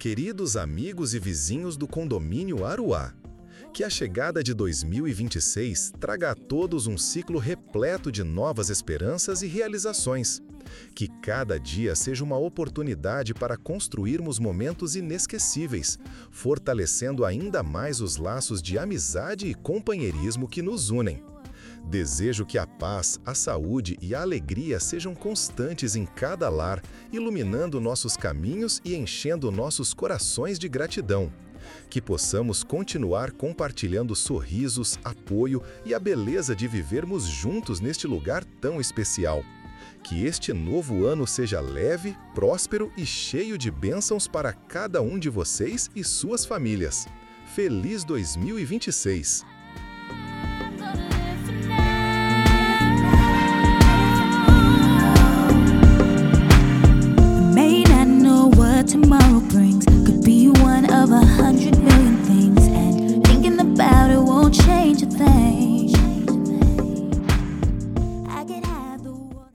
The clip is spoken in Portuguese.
queridos amigos e vizinhos do condomínio Aruá. Que a chegada de 2026 traga a todos um ciclo repleto de novas esperanças e realizações. Que cada dia seja uma oportunidade para construirmos momentos inesquecíveis, fortalecendo ainda mais os laços de amizade e companheirismo que nos unem. Desejo que a paz, a saúde e a alegria sejam constantes em cada lar, iluminando nossos caminhos e enchendo nossos corações de gratidão. Que possamos continuar compartilhando sorrisos, apoio e a beleza de vivermos juntos neste lugar tão especial. Que este novo ano seja leve, próspero e cheio de bênçãos para cada um de vocês e suas famílias. Feliz 2026!